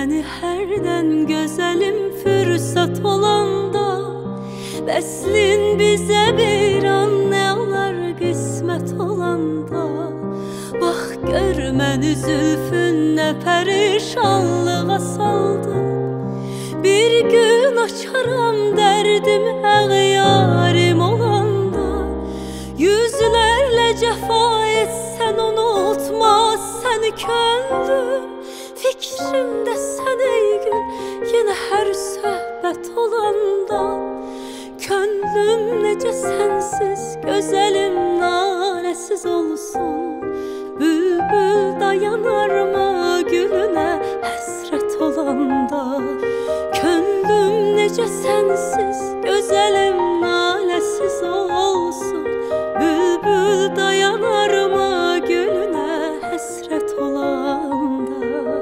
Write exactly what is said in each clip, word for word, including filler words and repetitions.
məni hərdən gözəlim fürsət olanda, vəslin bizə bir an nə olar qismət olanda. Bax gör məni zülfün nə pərişanlığa saldı, bir gün açaram dərdim əğyarim olanda. Yüzlərlə cəfa etsən unutmaz səni könlüm, fikrimdə sən ey gül yenə hər söhbət olanda. Könlüm necə sənsiz gözəlim narəsiz olsun, bülbül dayanarmı gülünə həsrət olanda. Könlüm necə sənsiz gözəlim narəsiz olsun, bülbül dayanarmı gülünə həsrət olanda.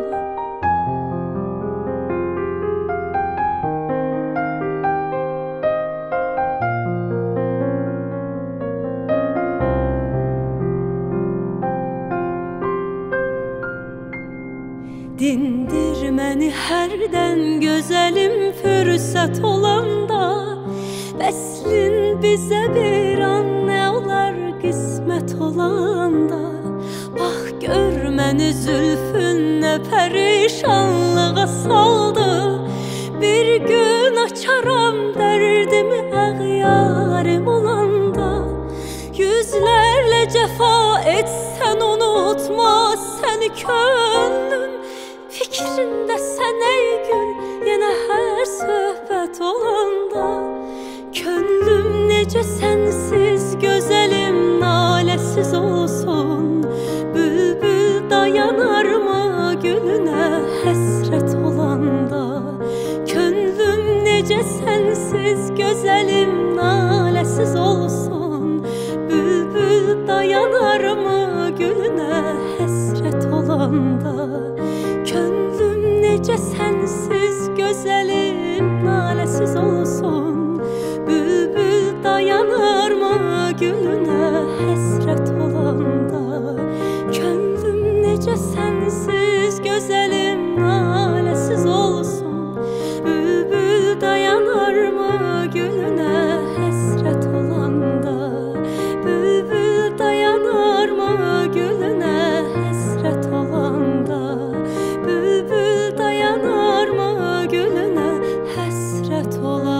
Dindir məni hərdən gözəlim fürsət olanda, vəslin bizə bir an nə olar qismət olanda. Bax gör məni zülfün nə pərişanlığa saldı, bir gün açaram dərdimi əğyarim olanda. Yüzlərlə cəfa etsən unutmaz səni könlüm, fikrində sən ey gül yenə hər söhbət olanda. Könlüm necə sənsiz gözəlim naləsiz olsun, bülbül dayanarmı gülünə həsrət olanda. Könlüm necə sənsiz gözəlim naləsiz olsun, bülbül dayanarmı gülünə həsrət olanda. Könlüm necə sənsiz gözəlim naləsiz olsun, bülbül dayanarmı gülünə həsrət olanda. Könlüm necə sənsiz gözəlim naləsiz olsun, bülbül dayanarmı gülünə həsrət olanda. Bülbül dayanarmı gülünə həsrət olanda. Bülbül dayanarmı gülünə həsrət olanda.